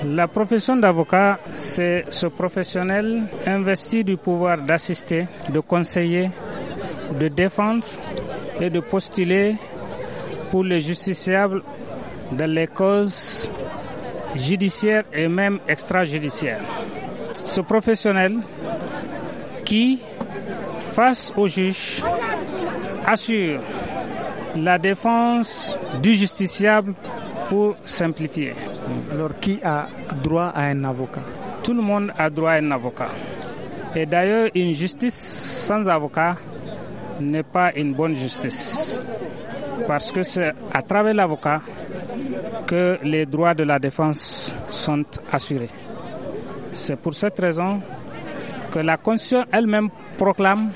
La profession d'avocat, c'est ce professionnel investi du pouvoir d'assister, de conseiller, de défendre et de postuler pour les justiciables dans les causes judiciaires et même extrajudiciaires. Ce professionnel qui, face au juge, assure la défense du justiciable pour simplifier. Alors, qui a droit à un avocat? Tout le monde a droit à un avocat. Et d'ailleurs, une justice sans avocat n'est pas une bonne justice. Parce que c'est à travers l'avocat que les droits de la défense sont assurés. C'est pour cette raison que la Constitution elle-même proclame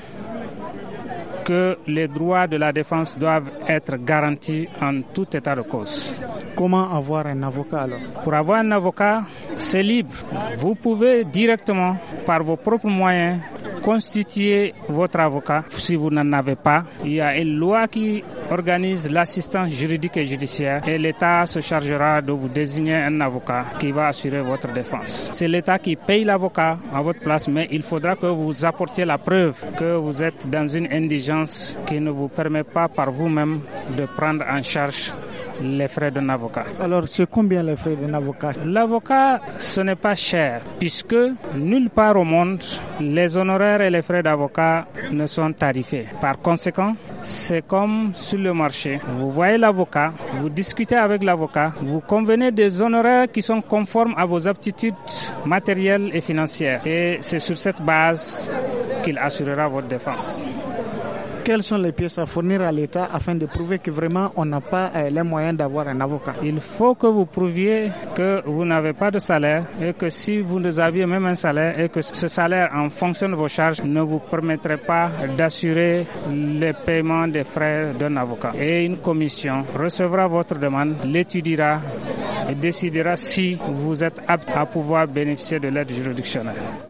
que les droits de la défense doivent être garantis en tout état de cause. Comment avoir un avocat alors? Pour avoir un avocat, c'est libre. Vous pouvez directement, par vos propres moyens, constituer votre avocat. Si vous n'en avez pas, il y a une loi qui organise l'assistance juridique et judiciaire et l'État se chargera de vous désigner un avocat qui va assurer votre défense. C'est l'État qui paye l'avocat à votre place, mais il faudra que vous apportiez la preuve que vous êtes dans une indigence qui ne vous permet pas par vous-même de prendre en charge les frais d'un avocat. Alors, c'est combien les frais d'un avocat? L'avocat, ce n'est pas cher, puisque nulle part au monde, les honoraires et les frais d'avocat ne sont tarifés. Par conséquent, c'est comme sur le marché. Vous voyez l'avocat, vous discutez avec l'avocat, vous convenez des honoraires qui sont conformes à vos aptitudes matérielles et financières. Et c'est sur cette base qu'il assurera votre défense. Quelles sont les pièces à fournir à l'État afin de prouver que vraiment on n'a pas les moyens d'avoir un avocat? Il faut que vous prouviez que vous n'avez pas de salaire et que si vous aviez même un salaire et que ce salaire en fonction de vos charges ne vous permettrait pas d'assurer le paiement des frais d'un avocat. Et une commission recevra votre demande, l'étudiera et décidera si vous êtes apte à pouvoir bénéficier de l'aide juridictionnelle.